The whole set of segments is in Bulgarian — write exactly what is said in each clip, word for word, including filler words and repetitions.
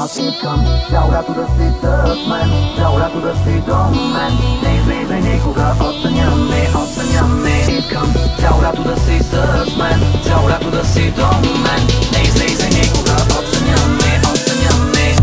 Аз искам цял лято да си с мен, цял лято да си до мен. Не излизай никога от съня ми, от съня ми. Искам цял лято да си с мен, цял лято да си до мен. Не излизай никога от съня ми, от съня ми.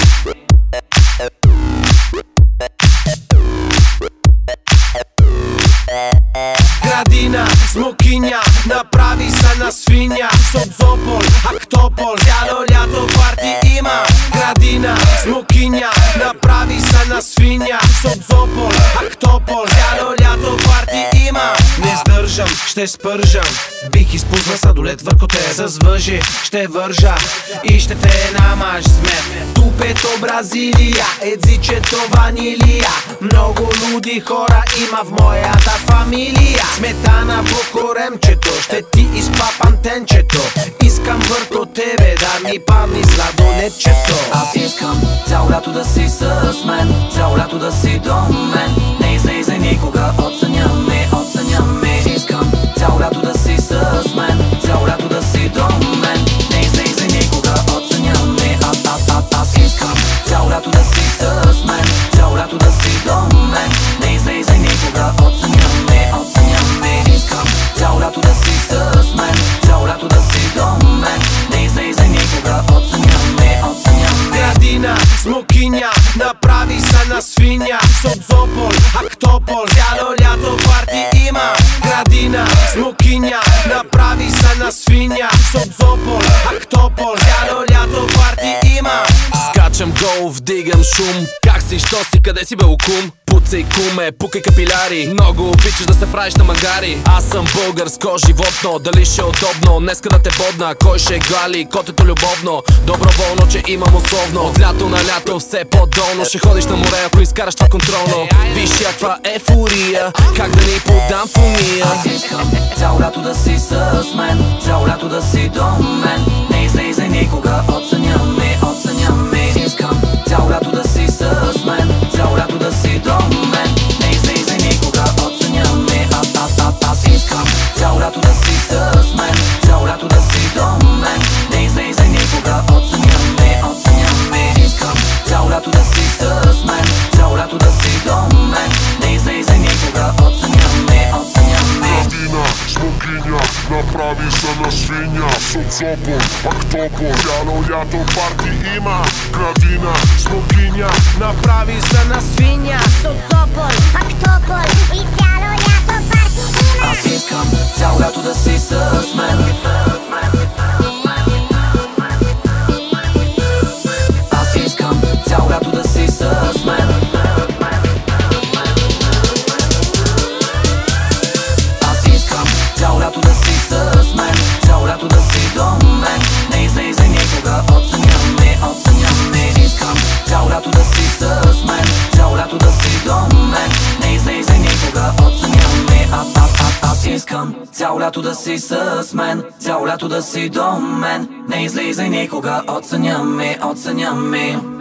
Градина, смокиня, направи се на свиня. Созопол, Ахтопол, цяло лято парти има. Градина, смокиня, направи се на свиня. Созопол, Ахтопол, цяло лято парти има. Не сдържам, ще спържам. Бих изпусна сладолет върху те с въжи. Ще вържа и ще те намаж сме. Тупето Бразилия, едзичето ванилия. Много луди хора има в моята фамилия. Сметана по коремчето, ще ти изпапам тенчето. Искам върху тебе да ми падни сладолетчето. Аз искам цял лято да си с мен, цял лято да си до мен. Не излизай никога от съня ми, от съня ми. Искам цял лято да си с мен, цял лято да си до мен. Не излизай никога от съня ми. А, а, а, аз искам цял лято да си с мен, цял лято да си до мен. Не излизай никога от съня ми, от съня ми. Искам цял лято да си с мен, цял лято да си до мен. Не излизай никога от съня ми, от съня ми. Градина, смокиня, направи се на свиня. Созопол, Ахтопол, цяло лято парти има. Градина, смокиня, направи се на свиня. Созопол, Ахтопол, цяло лято парти има. Скачам гол, вдигам шум. Как си, що си, къде си бе окум? Пуцай куме, пукай капиляри. Много обичаш да се правиш на магари. Аз съм българско животно, дали ще е удобно днеска да те бодна? Кой ще гали котето любовно? Доброволно, че имам условно. От лято на лято все по-долно. Ще ходиш на море, ако изкараш това контролно. Виж каква ефория, как да ни подам в уния. Аз искам цял лято да си с мен, цял лято да си до мен. Не излизай никога от съня ми, от съня ми. Искам цял лято да си с мен, цял лято да си до мен. Не излизай никога от съня ми. А, а, а, аз искам цял лято да си с мен, цял лято да си до мен. Не излизай никога от съня ми, от съня ми. Искам цял лято да си с мен, цял лято да си до мен. Не излизай никога от съня ми, от съня ми. Градина, смокиня, направи се на свиня. Созопол, Ахтопол, цяло лято парти има. Градина, смокиня, направи се на свиня. Созопол, Ахтопол и цяло лято парти има. Аз искам цял лято да си с мен. Аз искам цял лято да си с мен. Аз искам цял лято да си с мен, цял лято да си до мен. Не излизай никога от съня ми, от съня ми. Искам цял лято да си с мен, цял лято да си до мен. Не излизай никога от съня ми. А, а, а, аз искам цял лято да си с мен, цял лято да си до мен. Не излизай никога от съня ми, от съня ми.